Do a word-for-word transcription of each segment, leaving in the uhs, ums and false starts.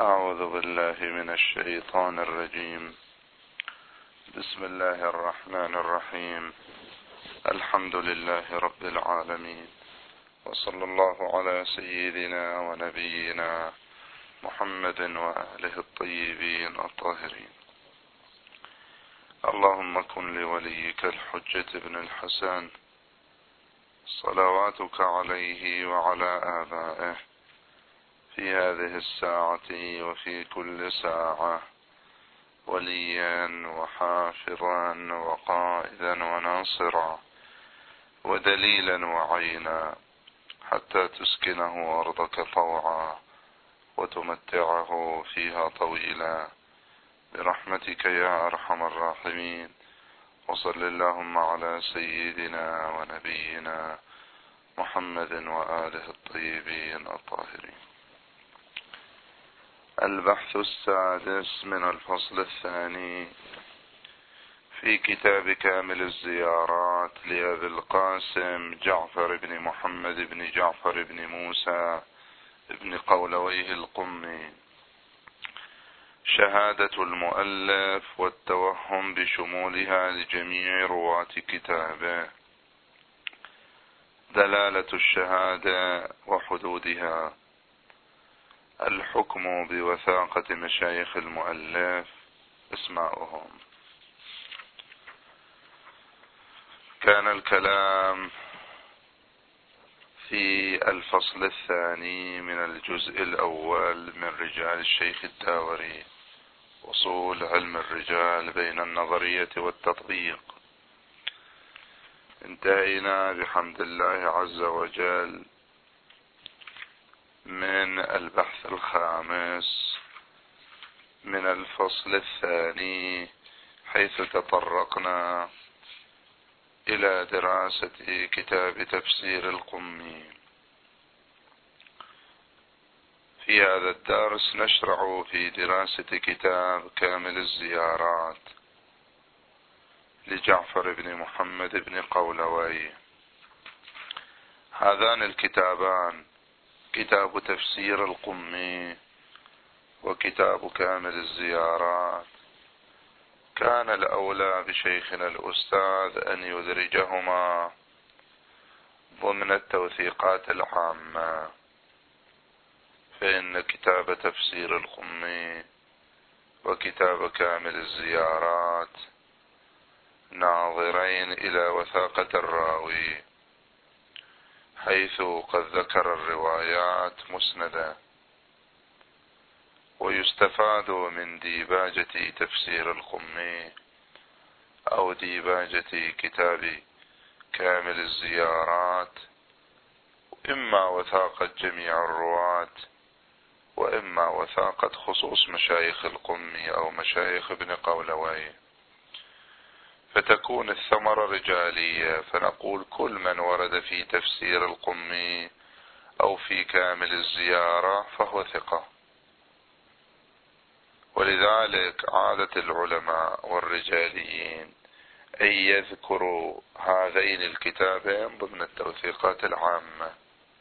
أعوذ بالله من الشيطان الرجيم. بسم الله الرحمن الرحيم. الحمد لله رب العالمين، وصلى الله على سيدنا ونبينا محمد وآله الطيبين الطاهرين. اللهم كن لوليك الحجة بن الحسن صلواتك عليه وعلى آبائه في هذه الساعة وفي كل ساعة وليا وحافظا وقائدا وناصرا ودليلا وعينا، حتى تسكنه أرضك طوعا وتمتعه فيها طويلا برحمتك يا أرحم الراحمين. وصل اللهم على سيدنا ونبينا محمد وآله الطيبين الطاهرين. البحث السادس من الفصل الثاني في كتاب كامل الزيارات لأبي القاسم جعفر بن محمد بن جعفر بن موسى بن قولويه القمي. شهادة المؤلف والتوهم بشمولها لجميع رواة كتابه. دلالة الشهادة وحدودها. الحكم بوثاقة مشايخ المؤلف. اسماؤهم. كان الكلام في الفصل الثاني من الجزء الأول من رجال الشيخ الداوري، وصول علم الرجال بين النظرية والتطبيق. انتهينا بحمد الله عز وجل من البحث الخامس من الفصل الثاني، حيث تطرقنا إلى دراسة كتاب تفسير القمي. في هذا الدرس نشرع في دراسة كتاب كامل الزيارات لجعفر بن محمد بن قولويه. هذان الكتابان كتاب تفسير القمي وكتاب كامل الزيارات كان الأولى بشيخنا الأستاذ أن يدرجهما ضمن التوثيقات العامة، فإن كتاب تفسير القمي وكتاب كامل الزيارات ناظرين إلى وثاقة الراوي، حيث قد ذكر الروايات مسندة، ويستفاد من ديباجة تفسير القمي أو ديباجة كتاب كامل الزيارات إما وثاقة جميع الرواة، وإما وثاقة خصوص مشايخ القمي أو مشايخ ابن قولويه، فتكون الثمرة رجالية، فنقول كل من ورد في تفسير القمي أو في كامل الزيارة فهو ثقة. ولذلك عادة العلماء والرجاليين أن يذكروا هذين الكتابين ضمن التوثيقات العامة.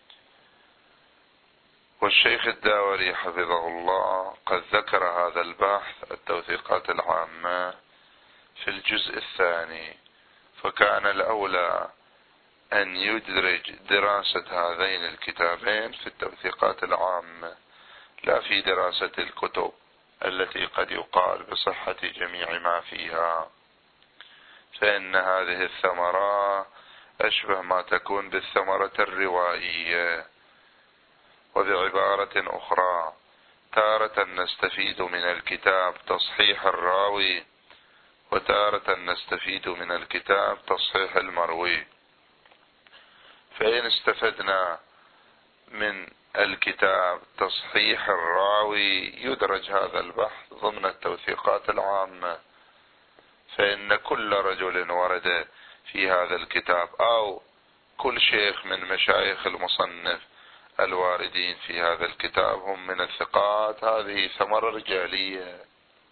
والشيخ الداوري حفظه الله قد ذكر هذا البحث التوثيقات العامة في الجزء الثاني، فكان الأولى أن يدرج دراسة هذين الكتابين في التوثيقات العامة، لا في دراسة الكتب التي قد يقال بصحة جميع ما فيها، فإن هذه الثمرة أشبه ما تكون بالثمرة الروائية. وبعبارة أخرى، تارة نستفيد من الكتاب تصحيح الراوي، وتارة نستفيد من الكتاب تصحيح المروي. فإن استفدنا من الكتاب تصحيح الراوي يدرج هذا البحث ضمن التوثيقات العامة، فإن كل رجل ورد في هذا الكتاب أو كل شيخ من مشايخ المصنف الواردين في هذا الكتاب هم من الثقات، هذه ثمرة رجالية.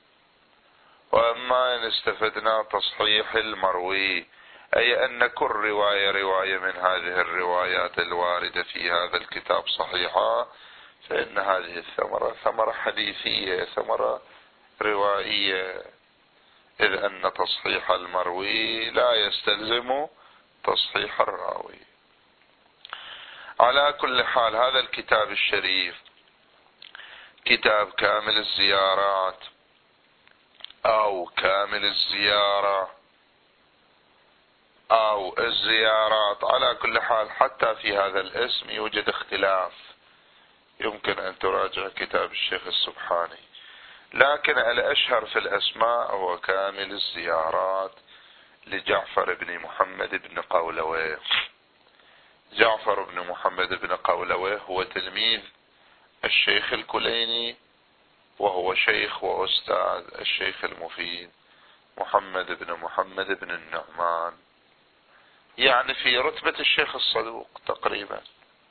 وأما إن استفدنا تصحيح المروي، أي أن كل رواية رواية من هذه الروايات الواردة في هذا الكتاب صحيحة، فإن هذه الثمرة ثمرة حديثية، ثمرة روائية، إذ أن تصحيح المروي لا يستلزم تصحيح الراوي. على كل حال، هذا الكتاب الشريف كتاب كامل الزيارات أو كامل الزيارة أو الزيارات، على كل حال حتى في هذا الاسم يوجد اختلاف، يمكن أن تراجع كتاب الشيخ السبحاني، لكن الأشهر في الأسماء هو كامل الزيارات لجعفر بن محمد بن قولويه. جعفر بن محمد بن قولويه هو تلميذ الشيخ الكليني، وهو شيخ وأستاذ الشيخ المفيد محمد بن محمد بن النعمان، يعني في رتبة الشيخ الصدوق تقريبا.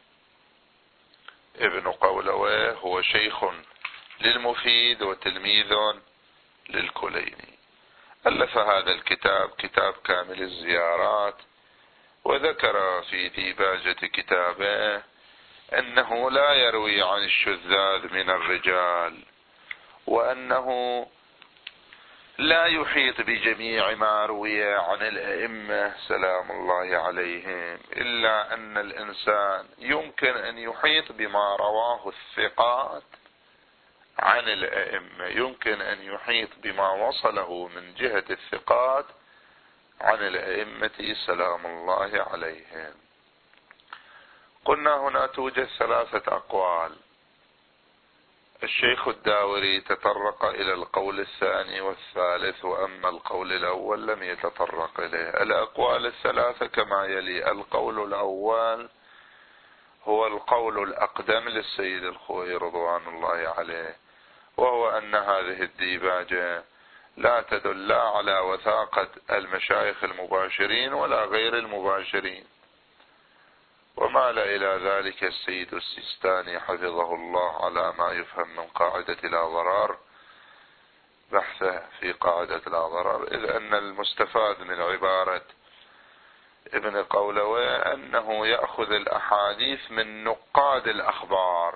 ابن قولويه هو شيخ للمفيد وتلميذ للكليني. ألف هذا الكتاب، كتاب كامل الزيارات، وذكر في ديباجة كتابه أنه لا يروي عن الشذاذ من الرجال، وأنه لا يحيط بجميع ما روي عن الأئمة سلام الله عليهم، إلا أن الإنسان يمكن أن يحيط بما رواه الثقات عن الأئمة، يمكن أن يحيط بما وصله من جهة الثقات عن الأئمة سلام الله عليهم. قلنا هنا توجد ثلاثة أقوال. الشيخ الداوري تطرق إلى القول الثاني والثالث، وأما القول الأول لم يتطرق إليه. الأقوال الثلاثة كما يلي: القول الأول هو القول الأقدم للسيد الخوئي رضوان الله عليه، وهو أن هذه الديباجة لا تدل على وثاقة المشايخ المباشرين ولا غير المباشرين، ومال إلى ذلك السيد السيستاني حفظه الله على ما يفهم من قاعدة لا ضرر، بحثه في قاعدة لا ضرر، إذ أن المستفاد من عبارة ابن قولويه أنه يأخذ الأحاديث من نقاد الأخبار،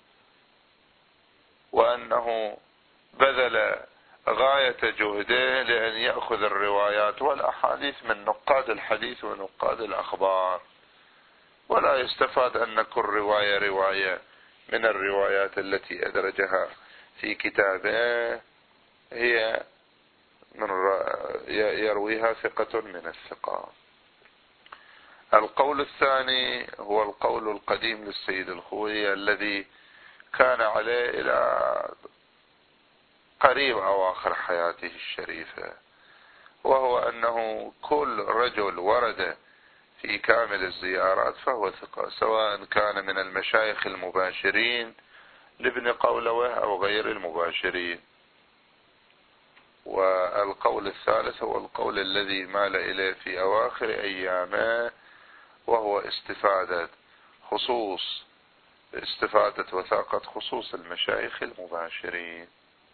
وأنه بذل غاية جهده لأن يأخذ الروايات والأحاديث من نقاد الحديث ونقاد الأخبار، ولا يستفاد أن كل رواية رواية من الروايات التي أدرجها في كتابه هي من يرويها ثقة من الثقات. القول الثاني هو القول القديم للسيد الخوئي الذي كان عليه إلى قريب أواخر حياته الشريفة، وهو أنه كل رجل ورد في كامل الزيارات فهو ثقة، سواء كان من المشايخ المباشرين لابن قولويه أو غير المباشرين. والقول الثالث هو القول الذي مال إليه في أواخر أيامه، وهو استفادة خصوص استفادة وثاقة خصوص المشايخ المباشرين،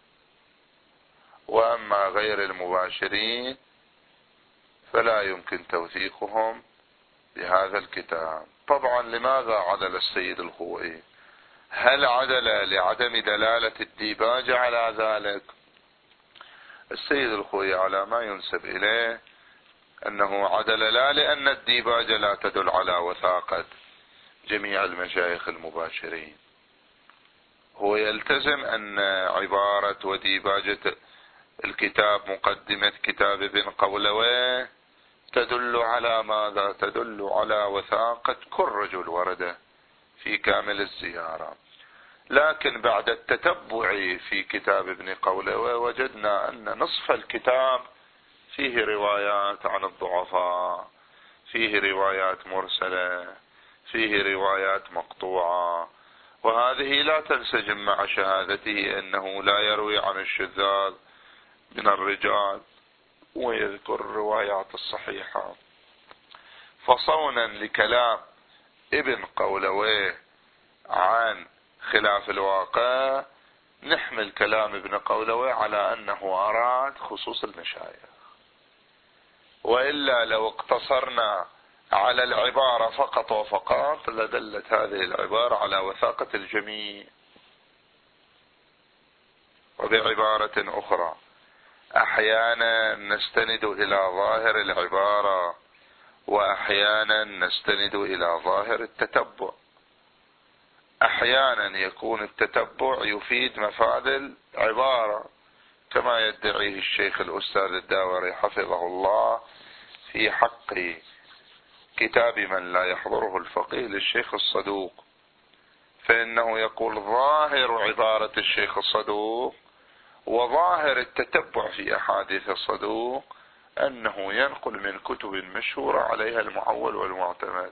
وأما غير المباشرين فلا يمكن توثيقهم بهذا الكتاب. طبعا لماذا عدل السيد الخوئي؟ هل عدل لعدم دلالة الديباجة على ذلك؟ السيد الخوئي على ما ينسب إليه أنه عدل لا لأن الديباجة لا تدل على وثاقة جميع المشايخ المباشرين، هو يلتزم أن عبارة وديباجة الكتاب مقدمة كتاب ابن قولويه تدل على ماذا؟ تدل على وثاقة كل رجل ورد في كامل الزيارة. لكن بعد التتبع في كتاب ابن قولويه وجدنا أن نصف الكتاب فيه روايات عن الضعفاء، فيه روايات مرسلة، فيه روايات مقطوعة، وهذه لا تنسجم مع شهادته أنه لا يروي عن الشذاذ من الرجال ويذكر الروايات الصحيحة. فصونا لكلام ابن قولويه عن خلاف الواقع نحمل كلام ابن قولويه على أنه أراد خصوص المشايخ، وإلا لو اقتصرنا على العبارة فقط وفقط لدلت هذه العبارة على وثاقة الجميع. وبعبارة أخرى، أحيانا نستند إلى ظاهر العبارة وأحيانا نستند إلى ظاهر التتبع. أحيانا يكون التتبع يفيد مفاد العبارة كما يدعيه الشيخ الأستاذ الداوري حفظه الله في حق كتاب من لا يحضره الفقيه للشيخ الصدوق، فإنه يقول ظاهر عبارة الشيخ الصدوق وظاهر التتبع في أحاديث الصدوق أنه ينقل من كتب مشهورة عليها المعول والمعتمد.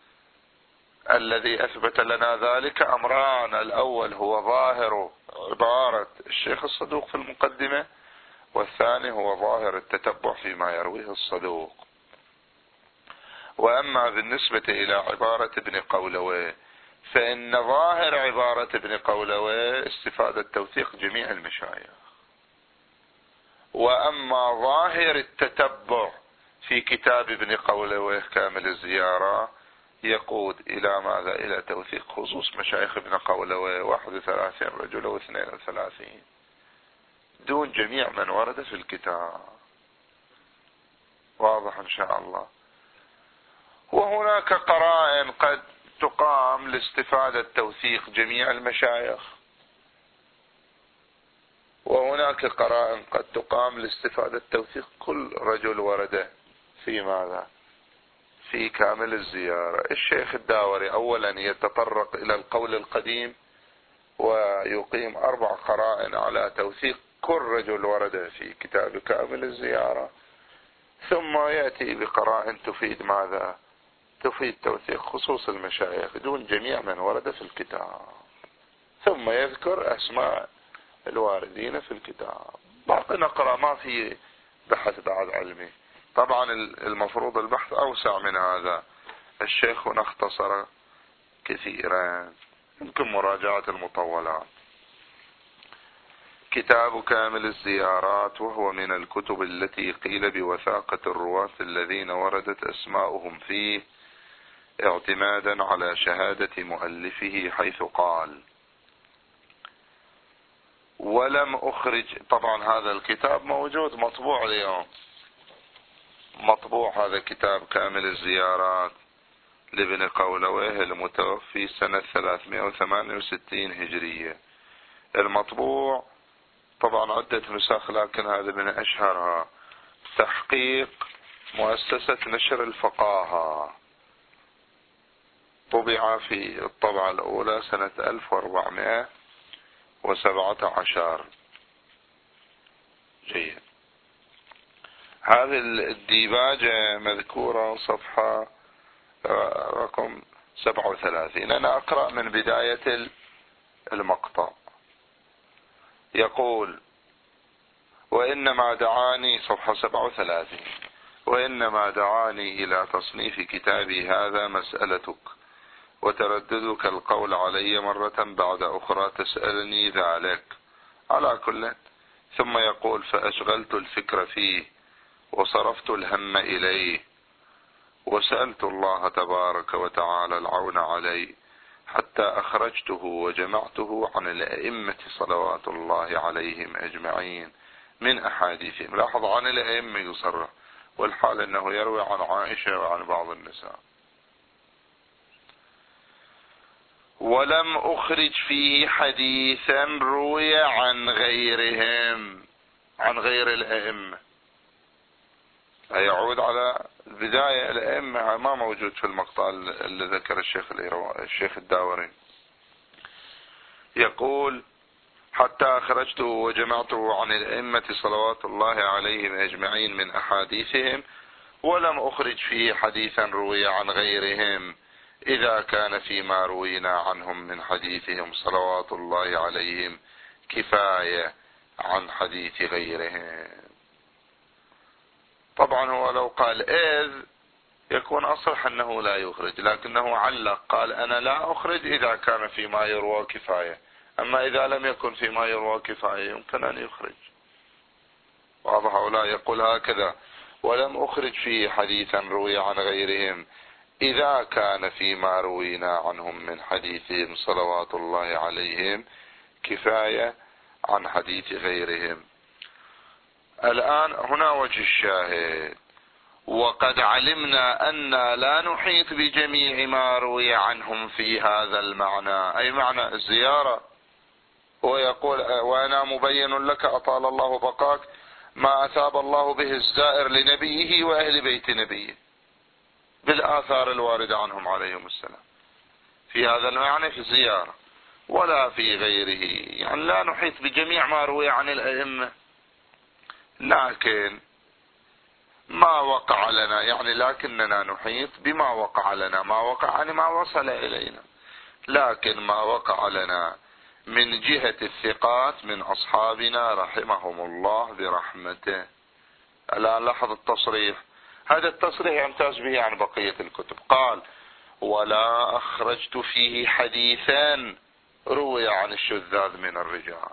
الذي أثبت لنا ذلك أمران: الأول هو ظاهر عبارة الشيخ الصدوق في المقدمة، والثاني هو ظاهر التتبع فيما يرويه الصدوق. وأما بالنسبة إلى عبارة ابن قولوي فإن ظاهر عبارة ابن قولوي استفادة توثيق جميع المشايخ، وأما ظاهر التتبع في كتاب ابن قولوي كامل الزيارة يقود إلى ماذا؟ إلى توثيق خصوص مشايخ ابن قولوي واحد وثلاثين رجل واثنين وثلاثين دون جميع من ورد في الكتاب. واضح إن شاء الله. وهناك قرائن قد تقام لاستفادة توثيق جميع المشايخ، وهناك قرائن قد تقام لاستفادة توثيق كل رجل ورده في ماذا؟ في كامل الزيارة. الشيخ الداوري أولا يتطرق إلى القول القديم ويقيم أربع قرائن على توثيق كل رجل ورده في كتاب كامل الزيارة، ثم يأتي بقرائن تفيد ماذا؟ تفيد توثيق خصوص المشايخ دون جميع من ورد في الكتاب، ثم يذكر أسماء الواردين في الكتاب. باقي نقرأ، ما في بحث بعد علمي. طبعا المفروض البحث أوسع من هذا، الشيخ هنا اختصر كثيرا، يمكن مراجعة المطولات. كتاب كامل الزيارات وهو من الكتب التي قيل بوثاقة الرواة الذين وردت أسماؤهم فيه اعتمادا على شهادة مؤلفه، حيث قال: ولم أخرج. طبعا هذا الكتاب موجود مطبوع اليوم، مطبوع هذا كتاب كامل الزيارات لابن قولويه المتوفي سنة ثلاثمائة وثمانية وستين هجرية. المطبوع طبعا عدة نسخ، لكن هذا من أشهرها تحقيق مؤسسة نشر الفقاهة، طبع في الطبعة الأولى سنة ألف وأربعمائة وسبعة عشر. جيد. هذه الديباجة مذكورة صفحة رقم سبعة وثلاثين. أنا أقرأ من بداية المقطع. يقول: وإنما دعاني، صفحة سبعة وثلاثين، وإنما دعاني إلى تصنيف كتابي هذا مسألتك وترددك القول علي مرة بعد أخرى تسألني ذلك. على كل. ثم يقول: فأشغلت الفكر فيه وصرفت الهم إليه وسألت الله تبارك وتعالى العون عليه حتى أخرجته وجمعته عن الأئمة صلوات الله عليهم أجمعين من أحاديثهم. لاحظ عن الأئمة يصرح، والحال أنه يروي عن عائشة وعن بعض النساء. ولم أخرج فيه حديثا روي عن غيرهم، عن غير الأئمة. يعود على البداية الأئمة ما موجود في المقطع اللي ذكر الشيخ الشيخ الداوري. يقول: حتى أخرجته وجمعته عن الأئمة صلوات الله عليهم أجمعين من أحاديثهم، ولم أخرج فيه حديثا روي عن غيرهم إذا كان فيما روينا عنهم من حديثهم صلوات الله عليهم كفاية عن حديث غيرهم. طبعا هو لو قال إذ يكون أصرح أنه لا يخرج، لكنه علق قال: أنا لا أخرج إذا كان فيما يروى كفاية، أما إذا لم يكن فيما يروى كفاية يمكن أن يخرج. واضح؟ ولا يقول هكذا: ولم أخرج فيه حديثا روي عن غيرهم إذا كان فيما روينا عنهم من حديثهم صلوات الله عليهم كفاية عن حديث غيرهم. الآن هنا وجه الشاهد: وقد علمنا أن لا نحيط بجميع ما روي عنهم في هذا المعنى، أي معنى الزيارة. ويقول: وأنا مبين لك أطال الله بقاك ما أثاب الله به الزائر لنبيه وأهل بيت نبيه بالآثار الواردة عنهم عليهم السلام، في هذا المعنى في الزيارة ولا في غيره. يعني لا نحيط بجميع ما روي عن الأئمة، لكن ما وقع لنا، يعني لكننا نحيط بما وقع لنا، ما وقع يعني ما وصل إلينا، لكن ما وقع لنا من جهة الثقات من أصحابنا رحمهم الله برحمته. الآن لاحظ التصريح، هذا التصريح يمتاز به عن بقية الكتب. قال: ولا أخرجت فيه حديثا روي عن الشذاذ من الرجال،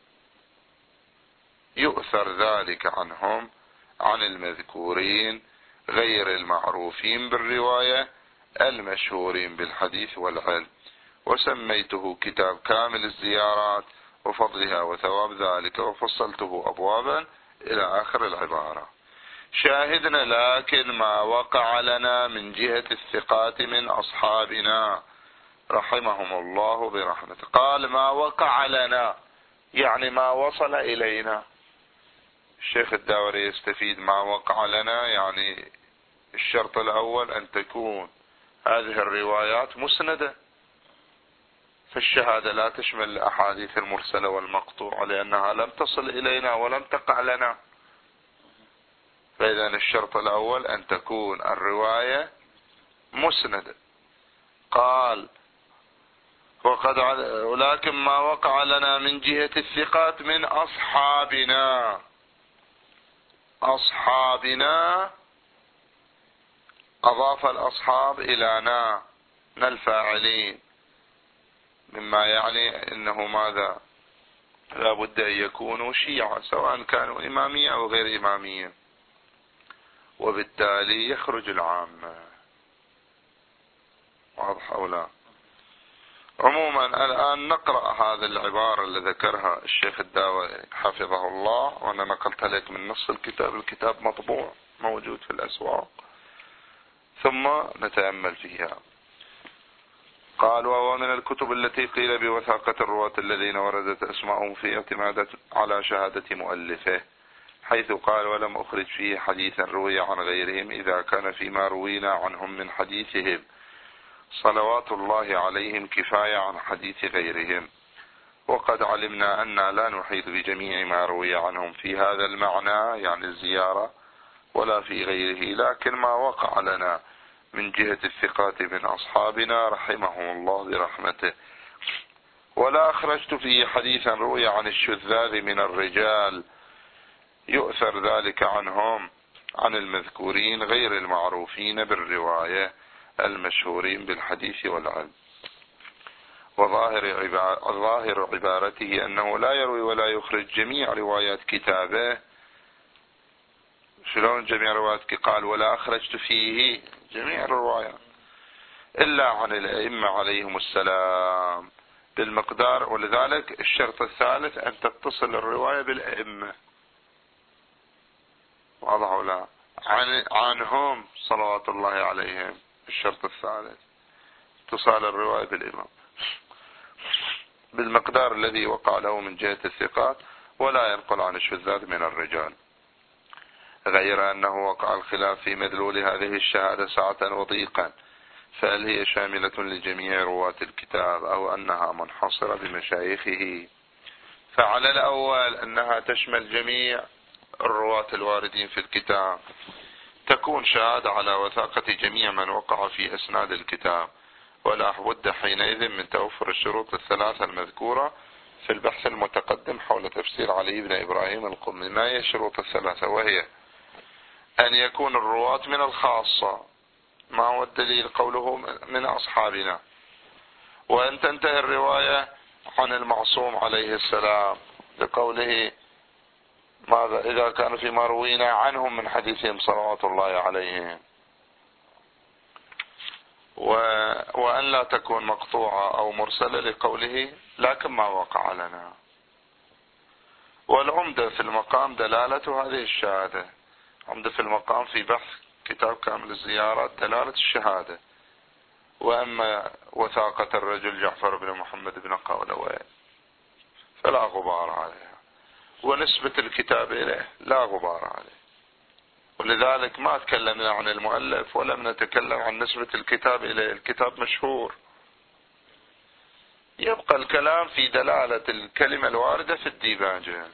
يؤثر ذلك عنهم عن المذكورين غير المعروفين بالرواية المشهورين بالحديث والعلم، وسميته كتاب كامل الزيارات وفضلها وثواب ذلك، وفصلته أبوابا إلى آخر العبارة. شاهدنا: لكن ما وقع لنا من جهة الثقات من أصحابنا رحمهم الله برحمته. قال: ما وقع لنا يعني ما وصل إلينا. الشيخ الداوري يستفيد: ما وقع لنا يعني الشرط الأول أن تكون هذه الروايات مسندة، فالشهادة لا تشمل الأحاديث المرسلة والمقطوعة لأنها لم تصل إلينا ولم تقع لنا. فإذا الشرط الأول أن تكون الرواية مسندة. قال: وقد ولكن ما وقع لنا من جهة الثقات من أصحابنا. أصحابنا أضاف الأصحاب إلى نا نا الفاعلين، مما يعني أنه ماذا؟ لا بد أن يكونوا شيعة، سواء كانوا إمامية أو غير إمامية، وبالتالي يخرج العامة. واضح أو لا؟ عموما الآن نقرأ هذه العبارة اللي ذكرها الشيخ الداوري حفظه الله، وأنا نقلت لك من نص الكتاب، الكتاب مطبوع موجود في الأسواق، ثم نتأمل فيها. قال: وهو من الكتب التي قيل بوثاقة الرواة الذين وردت أسماءهم في اعتمادات على شهادة مؤلفه، حيث قال: ولم أخرج فيه حديثا روي عن غيرهم إذا كان فيما روينا عنهم من حديثهم صلوات الله عليهم كفاية عن حديث غيرهم. وقد علمنا أن لا نحيط بجميع ما روي عنهم في هذا المعنى يعني الزيارة ولا في غيره، لكن ما وقع لنا من جهة الثقات من أصحابنا رحمهم الله برحمته. ولا أخرجت فيه حديثا روي عن الشذاذ من الرجال، يؤثر ذلك عنهم عن المذكورين غير المعروفين بالرواية المشهورين بالحديث والعلم. وظاهر ظاهر عبارته أنه لا يروي ولا يخرج جميع روايات كتابه. شلون جميع روايات؟ قال: ولا أخرجت فيه جميع الروايات إلا عن الأئمة عليهم السلام بالمقدار. ولذلك الشرط الثالث أن تتصل الرواية بالأئمة. واضح ولا؟ عن عنهم صلوات الله عليهم. الشرط الثالث اتصال الرواية بالإمام بالمقدار الذي وقع له من جهة الثقات، ولا ينقل عن الشذاذ من الرجال. غير أنه وقع الخلاف في مدلول هذه الشهادة سعة وضيقا، فهل هي شاملة لجميع رواة الكتاب أو أنها منحصرة بمشايخه؟ فعلى الأول أنها تشمل جميع الرواة الواردين في الكتاب، تكون شهادة على وثاقة جميع من وقع في أسناد الكتاب، ولا بد حينئذ من توفر الشروط الثلاثة المذكورة في البحث المتقدم حول تفسير علي بن إبراهيم القمي. ما هي الشروط الثلاثة؟ وهي أن يكون الرواة من الخاصة، ما هو الدليل؟ قوله من أصحابنا. وأن تنتهي الرواية عن المعصوم عليه السلام لقوله ماذا؟ إذا كانوا فيما روينا عنهم من حديثهم صلوات الله عليهم. وأن لا تكون مقطوعة أو مرسلة لقوله لكن ما وقع لنا. والعمدة في المقام دلالة هذه الشهادة. عمدة في المقام في بحث كتاب كامل الزيارات دلالة الشهادة. وأما وثاقة الرجل جعفر بن محمد بن قولوي فلا غبار عليها، ونسبة الكتاب إليه لا غبار عليه. ولذلك ما تكلمنا عن المؤلف ولم نتكلم عن نسبة الكتاب إليه، الكتاب مشهور. يبقى الكلام في دلالة الكلمة الواردة في الديباجة.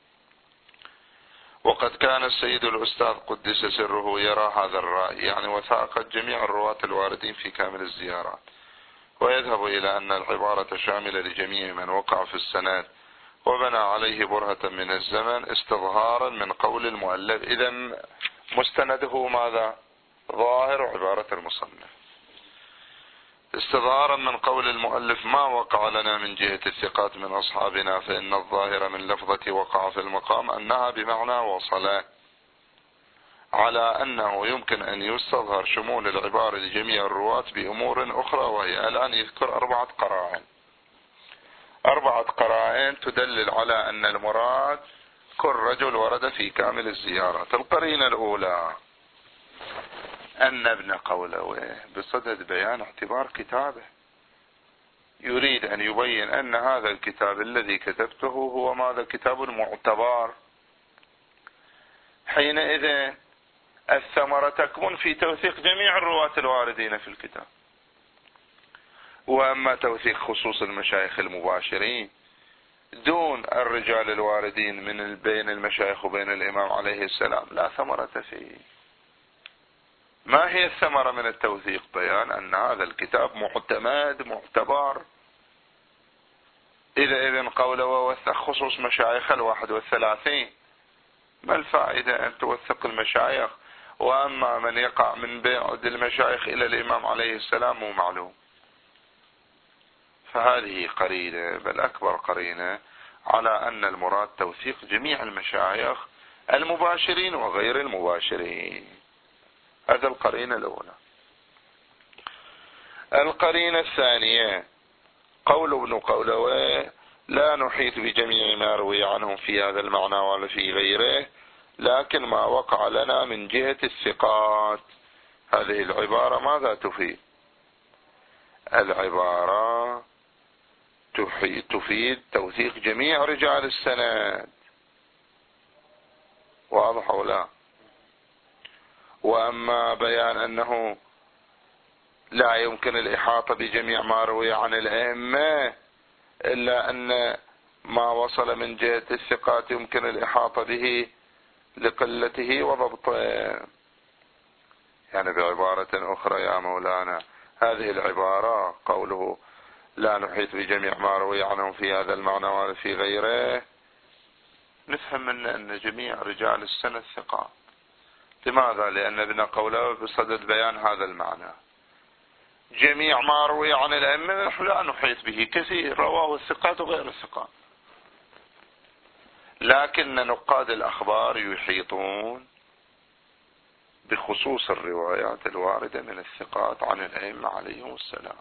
وقد كان السيد الأستاذ قدس سره يرى هذا الرأي، يعني وثاقة جميع الرواة الواردين في كامل الزيارات، ويذهب إلى أن العبارة شاملة لجميع من وقع في السند، وبنى عليه برهة من الزمن استظهارا من قول المؤلف. إذن مستنده ماذا؟ ظاهر عبارة المصنف. استظهارا من قول المؤلف ما وقع لنا من جهة الثقات من أصحابنا، فإن الظاهر من لفظة وقع في المقام أنها بمعنى وصل، على أنه يمكن أن يستظهر شمول العبارة لجميع الرواة بأمور أخرى، وهي الآن يذكر أربعة قرائن أربعة قرائن تدلل على أن المراد كل رجل ورد في كامل الزيارات. القرينة الأولى أن ابن قولوي بصدد بيان اعتبار كتابه يريد أن يبين أن هذا الكتاب الذي كتبته هو ماذا؟ كتاب معتبر. حينئذ الثمرة تكمن في توثيق جميع الرواة الواردين في الكتاب. وأما توثيق خصوص المشايخ المباشرين دون الرجال الواردين من بين المشايخ وبين الإمام عليه السلام لا ثمرة فيه. ما هي الثمرة من التوثيق؟ بيان أن هذا الكتاب معتمد معتبر. إذا إذن قوله ووثق خصوص مشايخ الواحد والثلاثين، ما الفائدة أن توثق المشايخ وأما من يقع من بعد المشايخ إلى الإمام عليه السلام مو معلوم؟ فهذه قرينة، بل أكبر قرينة على أن المراد توثيق جميع المشايخ المباشرين وغير المباشرين. هذا القرينة الأولى. القرينة الثانية قول ابن قولوي لا نحيط بجميع ما روي عنهم في هذا المعنى ولا في غيره، لكن ما وقع لنا من جهة الثقات. هذه العبارة ماذا تفيد؟ العبارة تفيد توثيق جميع رجال السند، واضح أو لا؟ وأما بيان أنه لا يمكن الإحاطة بجميع ما روي عن الأئمة إلا أن ما وصل من جهة الثقات يمكن الإحاطة به لقلته وضبطه. يعني بعبارة أخرى يا مولانا، هذه العبارة قوله لا نحيط بجميع ما روي عنهم في هذا المعنى ولا في غيره، نفهم من أن جميع رجال السند ثقات. لماذا؟ لأن ابن قولوي بصدد بيان هذا المعنى. جميع ما روي عن الأئمة نحن لا نحيط به، كثير رواه الثقات وغير الثقات، لكن نقاد الأخبار يحيطون بخصوص الروايات الواردة من الثقات عن الأئمة عليهم السلام.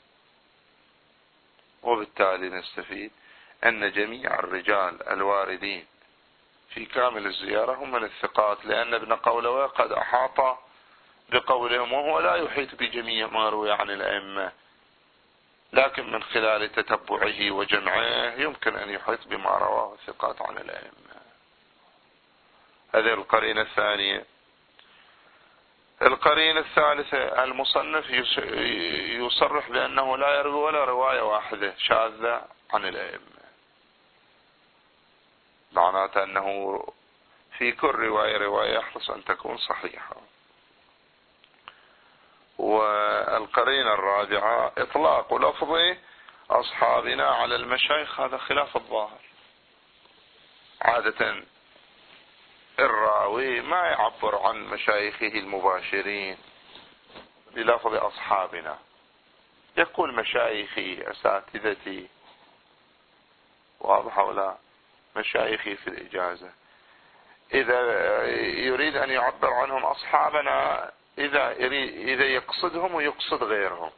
وبالتالي نستفيد أن جميع الرجال الواردين في كامل الزيارة هم من الثقات، لأن ابن قولوي قد أحاط بقولهم وهو لا يحيط بجميع ما روي عن الأئمة، لكن من خلال تتبعه وجمعه يمكن أن يحيط بما رواه الثقات عن الأئمة. هذه القرينة الثانية. القرينة الثالثة المصنف يصرح بأنه لا يروي ولا رواية واحدة شاذة عن الأئمة، معناته أنه في كل رواية رواية يحرص أن تكون صحيحة. والقرينة الرابعة إطلاق لفظ أصحابنا على المشايخ، هذا خلاف الظاهر. عادة الراوي ما يعبر عن مشايخه المباشرين بلفظ أصحابنا، يقول مشايخي أساتذتي، واضح ولا؟ مشايخي في الإجازة. إذا يريد أن يعبر عنهم أصحابنا إذا إذا يقصدهم ويقصد غيرهم.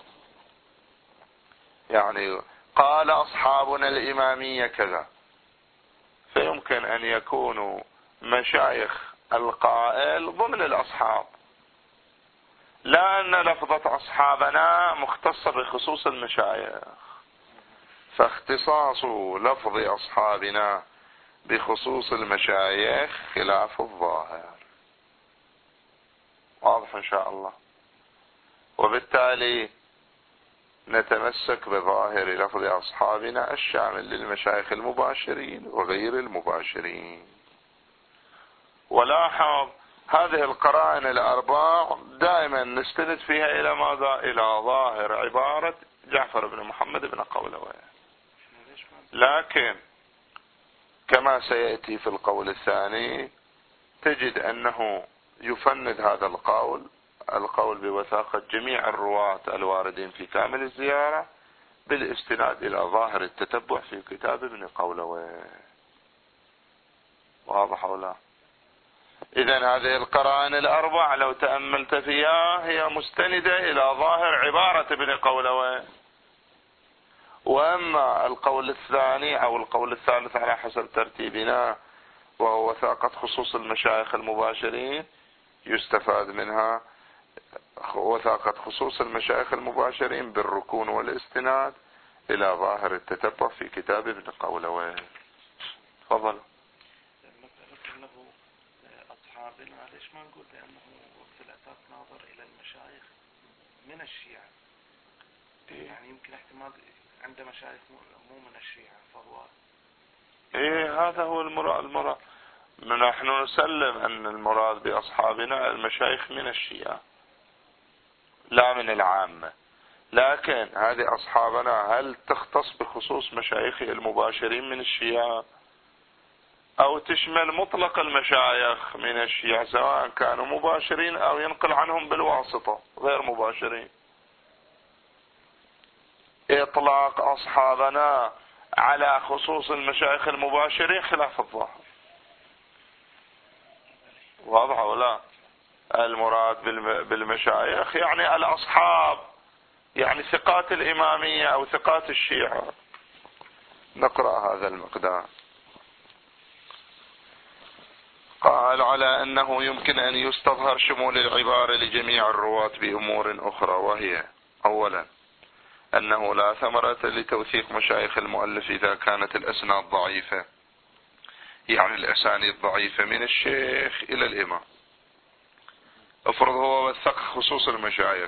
يعني قال أصحابنا الإمامية كذا، فيمكن أن يكونوا مشايخ القائل ضمن الأصحاب، لا أن لفظة أصحابنا مختصة بخصوص المشايخ، فاختصاص لفظ أصحابنا بخصوص المشايخ خلاف الظاهر. واضح إن شاء الله. وبالتالي نتمسك بظاهر لفظ أصحابنا الشامل للمشايخ المباشرين وغير المباشرين. ولاحظ هذه القرائن الأربع دائما نستند فيها إلى ماذا؟ إلى ظاهر عبارة جعفر بن محمد بن قولوي. لكن كما سيأتي في القول الثاني تجد أنه يفند هذا القول القول بوثاقة جميع الرواة الواردين في كامل الزيارة بالاستناد إلى ظاهر التتبع في كتاب ابن قولوي. واضح أو لا؟ إذن هذه القرائن الأربع لو تأملت فيها هي مستندة إلى ظاهر عبارة ابن قولوي. وأما القول الثاني أو القول الثالث على حسب ترتيبنا وهو وثاقة خصوص المشايخ المباشرين، يستفاد منها وثاقة خصوص المشايخ المباشرين بالركون والاستناد إلى ظاهر التتبع في كتاب ابن قولوي. تفضل. مسألة أنه أصحابنا ليش ما نقول بأنه وقت الأساس ناظر إلى المشايخ من الشيعة؟ يعني يمكن احتمال عند مشايخ مو من الشيعة فهو إيه هذا هو المراد. المراد نحن نسلم أن المراد بأصحابنا المشايخ من الشيعة لا من العامة، لكن هذه أصحابنا هل تختص بخصوص مشايخ المباشرين من الشيعة أو تشمل مطلق المشايخ من الشيعة سواء كانوا مباشرين أو ينقل عنهم بالواسطة غير مباشرين؟ إطلاق أصحابنا على خصوص المشايخ المباشرين خلاف الظاهر. واضح ولا؟ المراد بالمشايخ يعني الأصحاب، يعني ثقات الإمامية أو ثقات الشيعة. نقرأ هذا المقدار. قال على أنه يمكن أن يستظهر شمول العبارة لجميع الرواة بأمور أخرى، وهي أولا أنه لا ثمرة لتوثيق مشايخ المؤلف إذا كانت الأسناد ضعيفة، يعني الأسانيد ضعيفة من الشيخ إلى الإمام. افرض هو وثق خصوص المشايخ،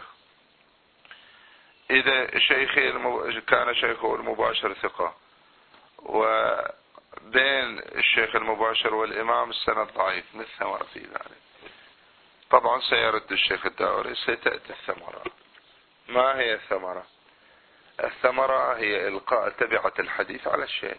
إذا شيخي المب... كان شيخه المباشر ثقة وبين الشيخ المباشر والإمام السند ضعيف، ما الثمرة في ذلك؟ طبعا سيرد الشيخ الداوري ستأتي الثمرة. ما هي الثمرة؟ الثمرة هي إلقاء تبعة الحديث على الشيخ.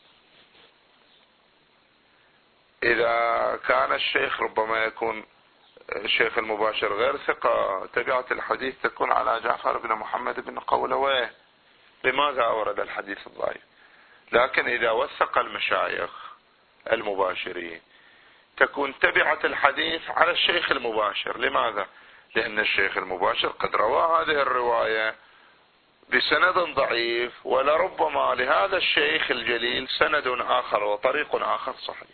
إذا كان الشيخ ربما يكون الشيخ المباشر غير ثقة، تبعة الحديث تكون على جعفر بن محمد بن قولوي، لماذا أورد الحديث الضعيف؟ لكن إذا وثق المشايخ المباشرين تكون تبعة الحديث على الشيخ المباشر. لماذا؟ لأن الشيخ المباشر قد روى هذه الرواية بسند ضعيف، ولربما لهذا الشيخ الجليل سند آخر وطريق آخر صحيح،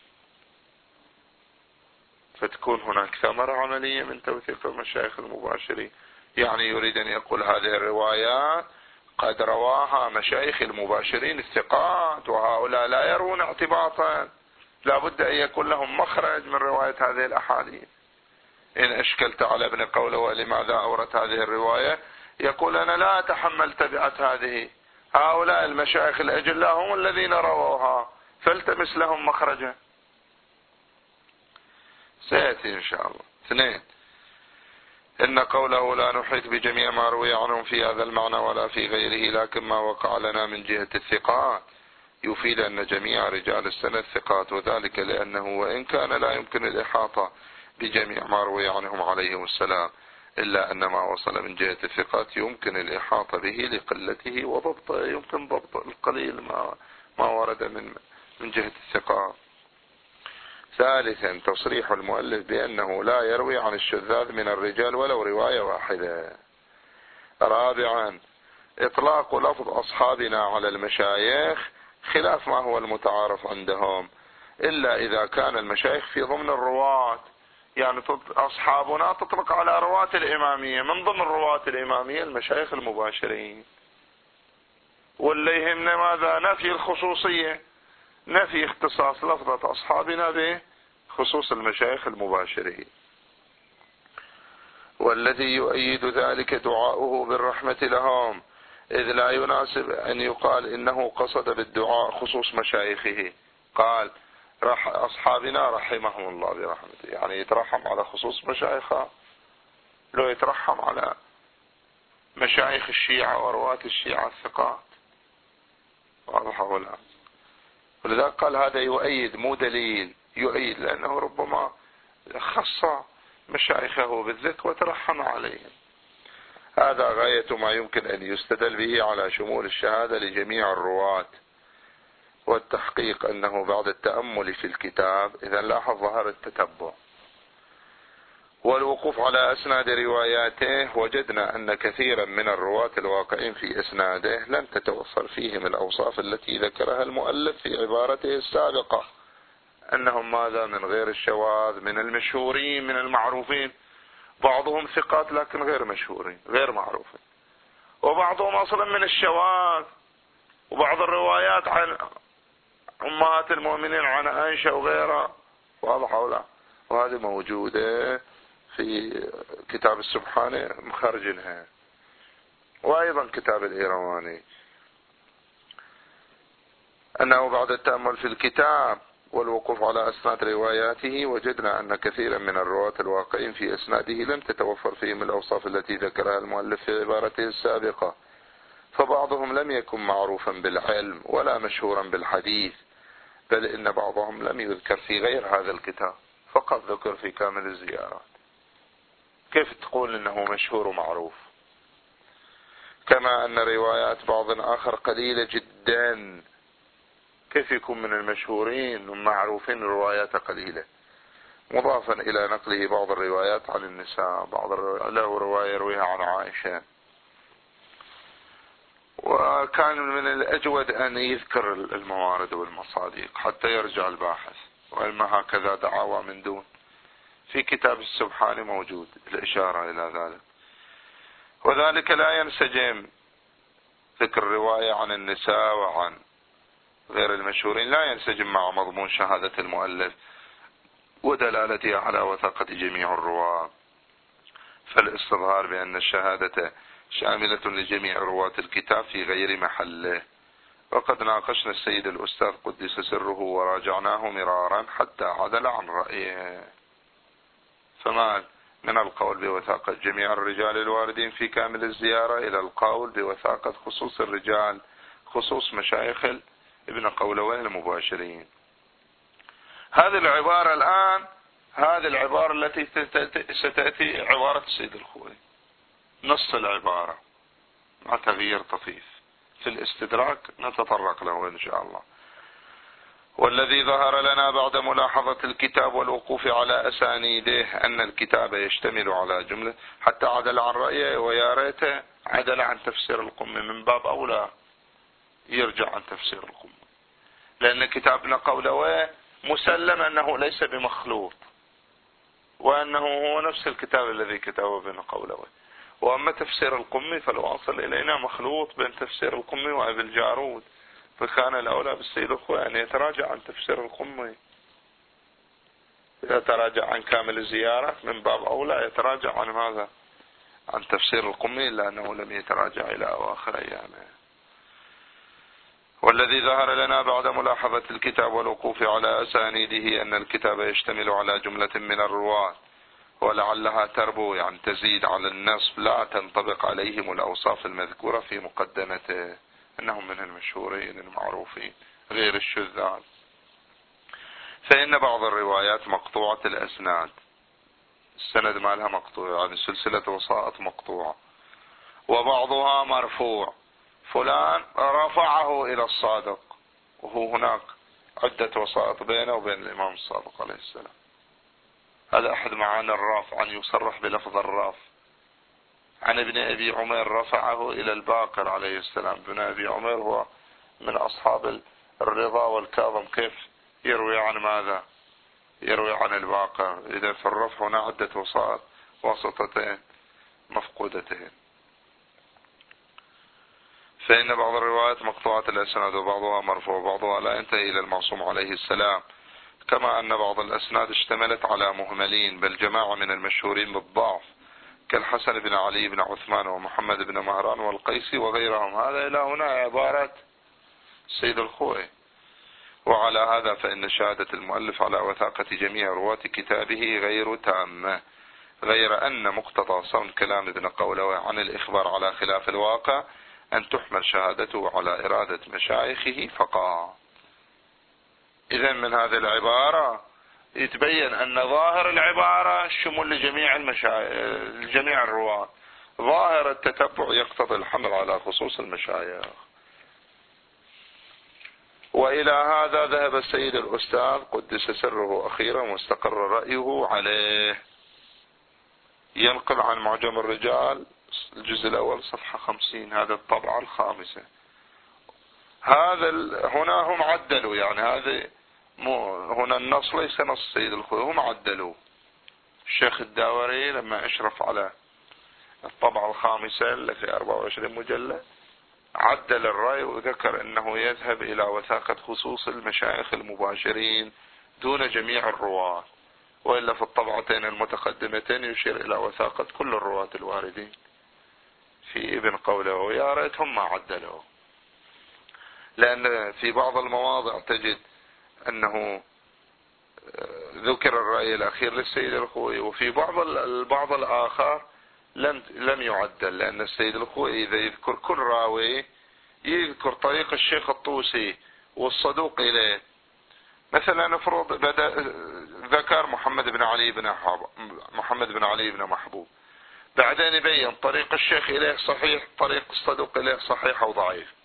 فتكون هناك ثمرة عملية من توثيق المشايخ المباشرين. يعني يريد أن يقول هذه الروايات قد رواها مشايخ المباشرين الثقات، وهؤلاء لا يرون اعتباطا، لا بد أن يكون لهم مخرج من رواية هذه الأحاديث. إن أشكلت على ابن قولوي لماذا أورد هذه الرواية، يقول أنا لا أتحمل تبعة هذه، هؤلاء المشايخ الأجلاء هم الذين رووها، فالتمس لهم مخرجا. سيأتي إن شاء الله. اثنين، إن قوله لا نحيط بجميع ما روي عنهم في هذا المعنى ولا في غيره، لكن ما وقع لنا من جهة الثقات يفيد أن جميع رجال السند ثقات، وذلك لأنه وإن كان لا يمكن الإحاطة بجميع ما روي عنهم عليهم السلام، إلا أن ما وصل من جهة الثقات يمكن الإحاطة به لقلته وضبطه، يمكن ضبط القليل ما ما ورد من من جهة الثقات. ثالثا تصريح المؤلف بأنه لا يروي عن الشذاذ من الرجال ولو رواية واحدة. رابعا إطلاق لفظ أصحابنا على المشايخ خلاف ما هو المتعارف عندهم، إلا إذا كان المشايخ في ضمن الرواة، يعني أصحابنا تطلق على رواة الإمامية، من ضمن رواة الإمامية المشايخ المباشرين. واللي يهمنا ماذا؟ نفي الخصوصية، نفي اختصاص لفظة أصحابنا بخصوص المشايخ المباشرين. والذي يؤيد ذلك دعاؤه بالرحمة لهم، إذ لا يناسب أن يقال إنه قصد بالدعاء خصوص مشايخه. قال رح أصحابنا رحمهم الله برحمته، يعني يترحم على خصوص مشايخه، لو يترحم على مشايخ الشيعة ورواة الشيعة الثقات. واضح ولا؟ ولذلك قال هذا يؤيد مو دليل، يؤيد لأنه ربما خص مشايخه بالذكر وترحم عليهم. هذا غاية ما يمكن أن يستدل به على شمول الشهادة لجميع الرواة، والتحقيق أنه بعد التأمل في الكتاب إذا لاحظ ظهر التتبع والوقوف على أسناد رواياته، وجدنا أن كثيرا من الرواة الواقعين في إسناده لم تتوفر فيهم الأوصاف التي ذكرها المؤلف في عبارته السابقة، أنهم ماذا؟ من غير الشواذ، من المشهورين، من المعروفين. بعضهم ثقات لكن غير مشهورين غير معروفين، وبعضهم أصلا من الشواذ، وبعض الروايات عن أمهات المؤمنين عن عائشة وغيرها. واضح ولا؟ وهذه موجودة في كتاب السبحاني مخرجنها، وأيضا كتاب الإيرواني، أنه بعد التأمل في الكتاب والوقوف على أسناد رواياته وجدنا أن كثيرا من الرواة الواقعين في أسناده لم تتوفر فيهم الأوصاف التي ذكرها المؤلف في عبارته السابقة، فبعضهم لم يكن معروفا بالعلم ولا مشهورا بالحديث، بل إن بعضهم لم يذكر في غير هذا الكتاب، فقط ذكر في كامل الزيارات. كيف تقول إنه مشهور ومعروف؟ كما أن روايات بعض آخر قليلة جدا، كيف يكون من المشهورين ومعروفين روايات قليلة؟ مضافا إلى نقله بعض الروايات عن النساء، بعض له رواية يرويها عن عائشة، وكان من الأجود أن يذكر الموارد والمصادق حتى يرجع الباحث، وإما هكذا دعاوى من دون. في كتاب السبحاني موجود الإشارة إلى ذلك. وذلك لا ينسجم ذكر الرواية عن النساء وعن غير المشهورين، لا ينسجم مع مضمون شهادة المؤلف ودلالتها على وثاقة جميع الرواة، فالاستظهار بأن الشهادة شاملة لجميع رواة الكتاب في غير محله. وقد ناقشنا السيد الأستاذ قدس سره وراجعناه مرارا حتى عدل عن رأيه، فما من القول بوثاقة جميع الرجال الواردين في كامل الزيارة إلى القول بوثاقة خصوص الرجال، خصوص مشايخ ابن قولوي المباشرين. هذه العبارة الآن، هذه العبارة التي ستأتي عبارة السيد الخوئي، نص العبارة مع تغيير طفيف في الاستدراك نتطرق له إن شاء الله. والذي ظهر لنا بعد ملاحظة الكتاب والوقوف على أسانيده أن الكتاب يشتمل على جملة، حتى عدل عن رأيه، ويا ريته عدل عن تفسير القمي، من باب أولى يرجع عن تفسير القمي، لأن كتابنا قولوي مسلم أنه ليس بمخلوط، وأنه هو نفس الكتاب الذي كتبه ابن قولوي. وأما تفسير القمي فالواصل إلينا مخلوط بين تفسير القمي وابن الجارود، فكان الأولى بالسيد الخوئي أن يتراجع عن تفسير القمي. إذا تراجع عن كامل الزيارة من باب أولى يتراجع عن ماذا؟ عن تفسير القمي، لأنه لم يتراجع إلى أواخر أيامه. والذي ظهر لنا بعد ملاحظة الكتاب والوقوف على أسانيده أن الكتاب يشتمل على جملة من الرواة، ولعلها تربو يعني تزيد على النصب، لا تنطبق عليهم الأوصاف المذكورة في مقدمته، أنهم من المشهورين المعروفين غير الشذاذ. فإن بعض الروايات مقطوعة الأسناد، السند مالها مقطوع، يعني سلسلة وسائط مقطوعة، وبعضها مرفوع، فلان رفعه إلى الصادق، وهو هناك عدة وسائط بينه وبين الإمام الصادق عليه السلام. هذا أحد معاني الرافع، أن يصرح بلفظ الرافع. عن ابن أبي عمر رفعه إلى الباقر عليه السلام. ابن أبي عمر هو من أصحاب الرضا والكاظم، كيف يروي عن ماذا؟ يروي عن الباقر. إذا في الرفع هنا عدة وسائط واسطتين مفقودتين. فإن بعض الروايات مقطوعة الأسناد وبعضها مرفوع وبعضها لا ينتهي إلى المعصوم عليه السلام، كما أن بعض الأسناد اشتملت على مهملين بل جماعة من المشهورين بالضعف كالحسن بن علي بن عثمان ومحمد بن مهران والقيسي وغيرهم. هذا إلى هنا عبارة السيد الخوئي. وعلى هذا فإن شهادة المؤلف على وثاقة جميع رواة كتابه غير تامة، غير أن مقتضى صون كلام ابن قولوي عن الإخبار على خلاف الواقع أن تحمل شهادته على إرادة مشايخه فقط. إذا من هذه العبارة يتبين أن ظاهر العبارة شمول لجميع المشايخ جميع الرواة. ظاهر التتبع يقتضي الحمل على خصوص المشايخ. وإلى هذا ذهب السيد الأستاذ قدس سره أخيرا واستقر رأيه عليه. ينقل عن معجم الرجال الجزء الأول صفحة خمسين، هذا الطبعة الخامسة. هذا هنا هم عدلوا، يعني هذا هنا النص ليس نص السيد الخوئي، هم عدلوا. الشيخ الداوري لما اشرف على الطبعة الخامسة التي أربعة وعشرين مجلد عدل الرأي وذكر أنه يذهب إلى وثاقة خصوص المشايخ المباشرين دون جميع الرواة، وإلا في الطبعتين المتقدمتين يشير إلى وثاقة كل الرواة الواردين في ابن قولوي. يا ريتهم ما عدلوا، لأن في بعض المواضع تجد أنه ذكر الرأي الأخير للسيد الخوئي، وفي بعض البعض الآخر لم لم يعدل، لأن السيد الخوئي إذا يذكر كل راوي يذكر طريق الشيخ الطوسي والصدوق إليه. مثلا نفرض بدأ ذكر محمد بن علي بن محمد بن علي بن محبوب، بعدين يبين طريق الشيخ إليه صحيح، طريق الصدوق إليه صحيح أو ضعيف.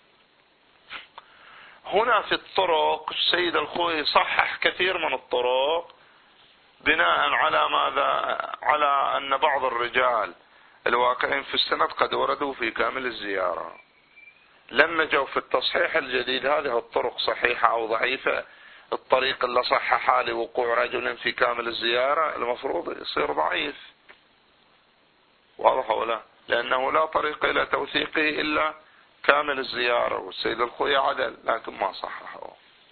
هنا في الطرق السيد الخوئي صحح كثير من الطرق بناء على ماذا؟ على أن بعض الرجال الواقعين في السند قد وردوا في كامل الزيارة. لما جو في التصحيح الجديد هذه الطرق صحيحة أو ضعيفة، الطريق اللي صححها لوقوع رجل في كامل الزيارة المفروض يصير ضعيف. واضح ولا؟ لأنه لا طريق إلى توثيقه إلا كامل الزيارة، والسيد الخوئي عدل لكن ما صححه.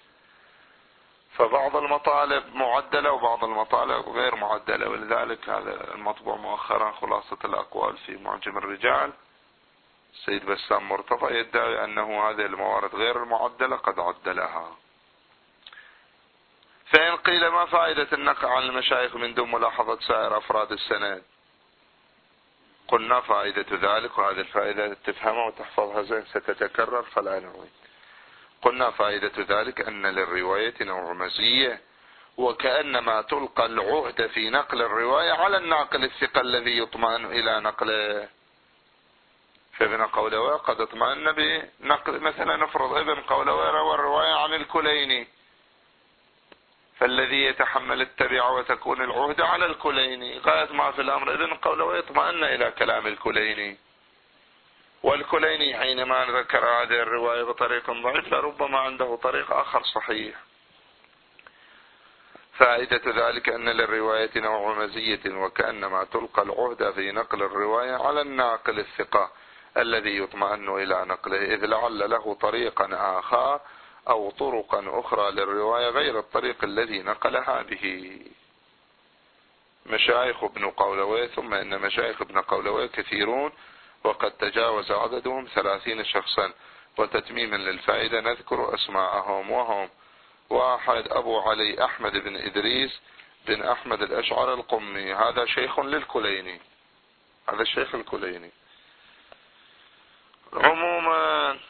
فبعض المطالب معدلة وبعض المطالب غير معدلة، ولذلك هذا المطبوع مؤخرا خلاصة الأقوال في معجم الرجال. السيد بسام مرتضى يدعي أنه هذه الموارد غير المعدلة قد عدلها. فإن قيل ما فائدة النقل عن المشايخ من دون ملاحظة سائر أفراد السند؟ قلنا فائدة ذلك، وهذه الفائدة تفهمها وتحفظها زين ستتكرر فلا نعيد. قلنا فائدة ذلك أن للرواية نوع مزية، وكأنما تلقى العهد في نقل الرواية على الناقل الثقة الذي يطمئن إلى نقله. فابن قولوي قد اطمئن بنقل، مثلا نفرض ابن قولوي روى الرواية عن الكليني، فالذي يتحمل التبع وتكون العهد على الكليني. غاية ما في الأمر ابن قولوي اطمئن إلى كلام الكليني، والكليني حينما ذكر هذه الرواية بطريق ضعيف لربما عنده طريق آخر صحيح. فائدة ذلك أن للرواية نوع مزية، وكأنما تلقى العهد في نقل الرواية على الناقل الثقة الذي يطمئن إلى نقله، إذ لعل له طريقا آخر أو طرقا أخرى للرواية غير الطريق الذي نقلها به. مشايخ ابن قولوي، ثم إن مشايخ ابن قولوي كثيرون وقد تجاوز عددهم ثلاثين شخصا. وتتميما للفائدة نذكر أسماءهم، وهم: واحد أبو علي أحمد بن إدريس بن أحمد الأشعر القمي، هذا شيخ للكليني، هذا الشيخ الكليني. عموما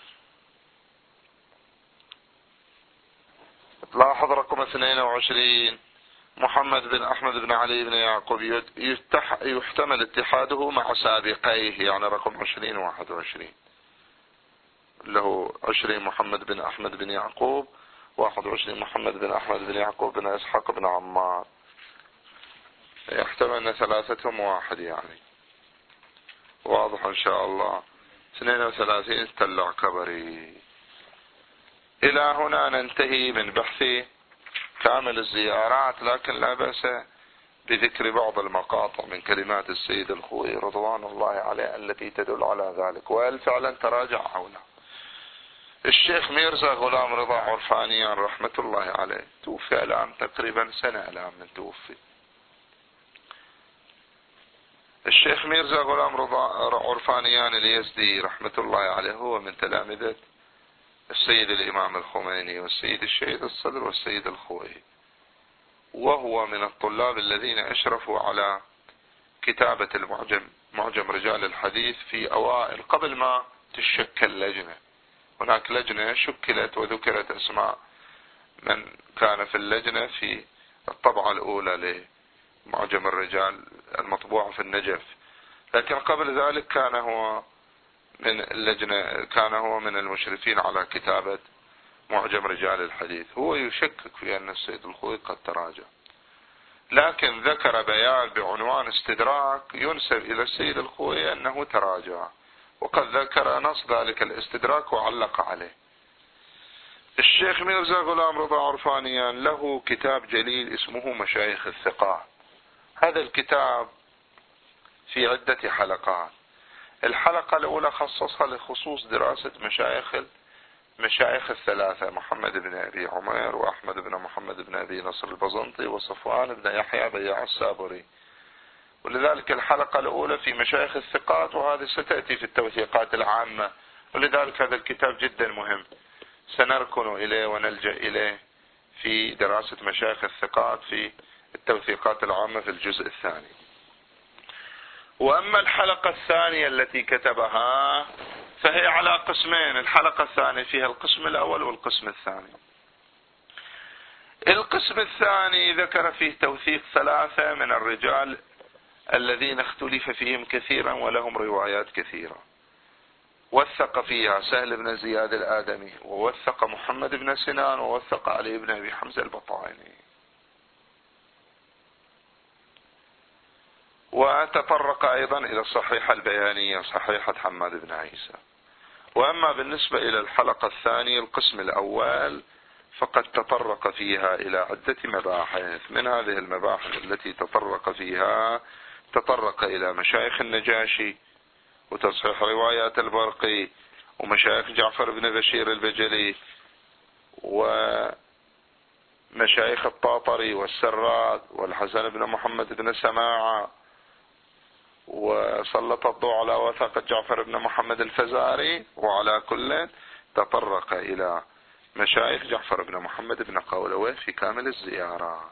تلاحظ رقم اثنين وعشرين محمد بن أحمد بن علي بن يعقوب يحتمل اتحاده مع سابقيه، يعني رقم عشرين وواحد وعشرين له عشرين محمد بن أحمد بن يعقوب، واحد وعشرين محمد بن أحمد بن يعقوب بن إسحاق بن عمار، يحتمل أن ثلاثتهم واحد يعني، واضح إن شاء الله. اثنين وثلاثين استلع كبري. إلى هنا ننتهي من بحث كامل الزيارات، لكن لا بأس بذكر بعض المقاطع من كلمات السيد الخوئي رضوان الله عليه التي تدل على ذلك، وهل فعلا تراجع أو لا. الشيخ ميرزا غلام رضا عرفانيان رحمة الله عليه توفي الآن تقريبا سنة الآن من توفي. الشيخ ميرزا غلام رضا عرفانيان اليزدي رحمة الله عليه هو من تلامذة السيد الإمام الخميني والسيد الشهيد الصدر والسيد الخوئي، وهو من الطلاب الذين أشرفوا على كتابة المعجم معجم رجال الحديث في أوائل قبل ما تشكل لجنة. هناك لجنة شكلت وذكرت أسماء من كان في اللجنة في الطبعة الأولى لمعجم الرجال المطبوعة في النجف، لكن قبل ذلك كان هو من اللجنة، كان هو من المشرفين على كتابة معجم رجال الحديث. هو يشكك في أن السيد الخوئي قد تراجع، لكن ذكر بيان بعنوان استدراك ينسب إلى السيد الخوئي أنه تراجع، وقد ذكر نص ذلك الاستدراك وعلق عليه. الشيخ ميرزا غلام رضا عرفانيان له كتاب جليل اسمه مشايخ الثقات. هذا الكتاب في عدة حلقات. الحلقة الأولى خصصها لخصوص دراسة مشايخ مشايخ الثلاثة، محمد بن أبي عمير وأحمد بن محمد بن أبي نصر البزنطي وصفوان بن يحيى بياع السابري، ولذلك الحلقة الأولى في مشايخ الثقات، وهذه ستأتي في التوثيقات العامة، ولذلك هذا الكتاب جدا مهم سنركن إليه ونلجأ إليه في دراسة مشايخ الثقات في التوثيقات العامة في الجزء الثاني. وأما الحلقة الثانية التي كتبها فهي على قسمين. الحلقة الثانية فيها القسم الأول والقسم الثاني. القسم الثاني ذكر فيه توثيق ثلاثة من الرجال الذين اختلف فيهم كثيرا ولهم روايات كثيرة. وثق فيها سهل بن زياد الآدمي، ووثق محمد بن سنان، ووثق علي بن أبي حمزة البطائني، وتطرق أيضا إلى الصحيحة البيانية صحيحة حماد بن عيسى. وأما بالنسبة إلى الحلقة الثانية القسم الأول فقد تطرق فيها إلى عدة مباحث. من هذه المباحث التي تطرق فيها تطرق إلى مشايخ النجاشي وتصحيح روايات البرقي ومشايخ جعفر بن بشير البجلي ومشايخ الطاطري والسراد والحسن بن محمد بن سماعة، وسلط الضوء على وثاقة جعفر بن محمد الفزاري. وعلى كل تطرق إلى مشايخ جعفر بن محمد بن قولويه في كامل الزيارات.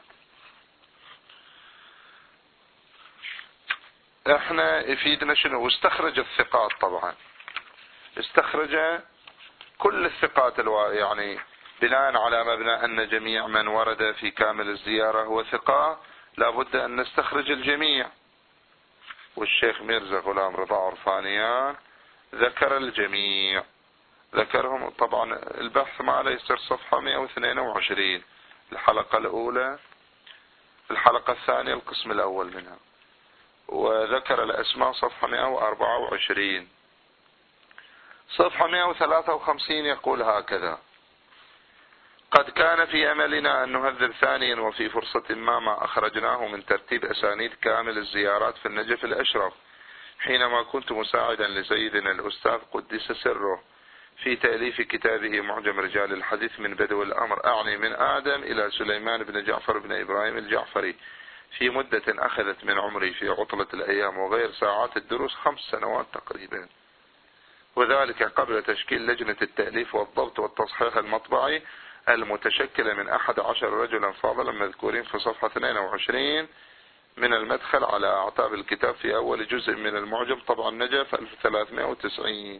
احنا يفيدنا شنو؟ واستخرج الثقات، طبعا استخرج كل الثقات الوا... يعني بناء على مبنى أن جميع من ورد في كامل الزيارة هو ثقة، لابد أن نستخرج الجميع. والشيخ ميرزا غلام رضا عرفانيان ذكر الجميع، ذكرهم. طبعا البحث ما يصير صفحة مئة واثنين وعشرين الحلقة الأولى، الحلقة الثانية القسم الأول منها، وذكر الأسماء صفحة مئة وأربعة وعشرين. صفحة مئة وثلاثة وخمسين يقول هكذا: قد كان في أملنا أن نهذب ثانيا وفي فرصة ما ما أخرجناه من ترتيب أسانيد كامل الزيارات في النجف الأشرف، حينما كنت مساعدا لسيدنا الأستاذ قدس سره في تأليف كتابه معجم رجال الحديث من بدو الأمر، أعني من آدم إلى سليمان بن جعفر بن إبراهيم الجعفري، في مدة أخذت من عمري في عطلة الأيام وغير ساعات الدروس خمس سنوات تقريبا، وذلك قبل تشكيل لجنة التأليف والضبط والتصحيح المطبعي المتشكلة من أحد عشر رجلا فاضلا مذكورين في صفحة اثنين وعشرين من المدخل على أعتاب الكتاب في أول جزء من المعجم، طبعا نجف ألف وثلاثمئة وتسعين.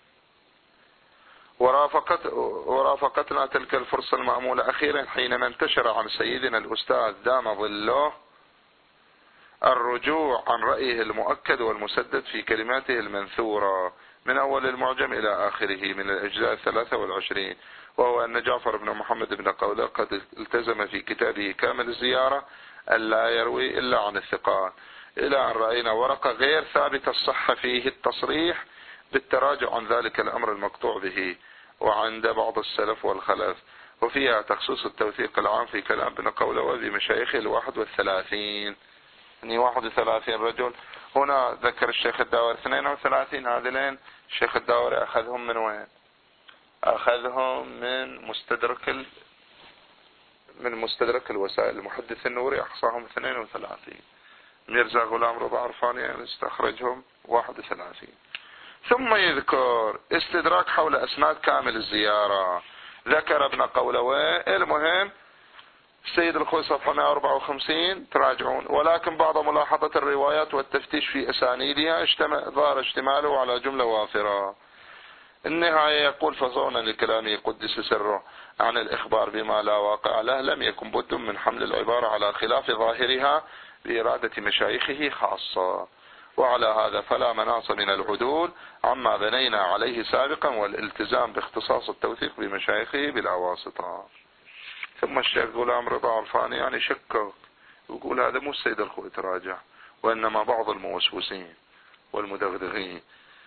ورافقت ورافقتنا تلك الفرصة المأمولة أخيرا حينما انتشر عن سيدنا الأستاذ دام ظله الرجوع عن رأيه المؤكد والمسدد في كلماته المنثورة من أول المعجم إلى آخره من الأجزاء الثلاثة والعشرين، وهو أن جعفر بن محمد بن قولة قد التزم في كتابه كامل الزيارة ألا يروي إلا عن الثقات، إلى أن رأينا ورقة غير ثابت الصحة فيه التصريح بالتراجع عن ذلك الأمر المقطوع به وعند بعض السلف والخلف، وفيها تخصيص التوثيق العام في كلام ابن قولة بمشايخه الواحد والثلاثين، يعني واحد وثلاثين رجل. هنا ذكر الشيخ الداوري اثنين وثلاثين، هذين الشيخ الداوري أخذهم من وين؟ أخذهم من مستدرك ال... من مستدرك الوسائل، المحدث النوري أحصاهم اثنين وثلاثين، ميرزا غلام رضا عرفاني يعني استخرجهم واحد وثلاثين. ثم يذكر استدراك حول أسناد كامل الزيارة، ذكر ابن قولوي. المهم سيد الخوي صفحة مئة وأربعة وخمسين تراجعون. ولكن بعد ملاحظة الروايات والتفتيش في أسانيدها ظهر اشتماله على جملة وافرة. النهاية يقول فصونا لكلامه قدس سره عن الإخبار بما لا واقع له لم يكن بد من حمل العبارة على خلاف ظاهرها بإرادة مشايخه خاصة، وعلى هذا فلا مناص من العدول عما بنينا عليه سابقا والالتزام باختصاص التوثيق بمشايخه بلا واسطة. ثم الشيخ غلام رضا عرفاني يعني شكك ويقول هذا مو السيد الخوي تراجع، وإنما بعض الموسوسين والمدغدغين.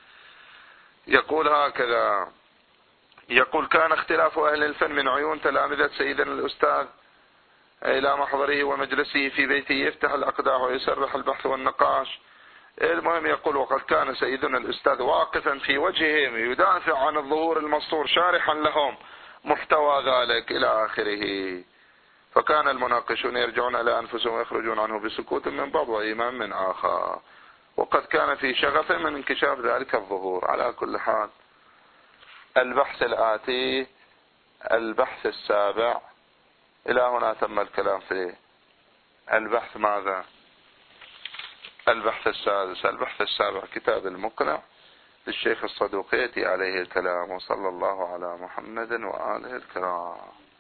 يقول هكذا، يقول كان اختلاف أهل الفن من عيون تلامذة سيدنا الأستاذ إلى محضره ومجلسه في بيته يفتح الأقداح ويسرح البحث والنقاش. المهم يقول وقد كان سيدنا الأستاذ واقفا في وجههم يدافع عن الظهور المسطور شارحا لهم محتوى ذلك إلى آخره، فكان المناقشون يرجعون إلى أنفسهم ويخرجون عنه بسكوت من بعض وإيمان من آخر، وقد كان في شغف من انكشاف ذلك الظهور. على كل حال البحث الآتي البحث السابع إلى هنا تم الكلام فيه. البحث ماذا؟ البحث السادس. البحث السابع كتاب المقنع للشيخ الصدوقية عليه الكلام، وصلى الله على محمد وآله الكرام.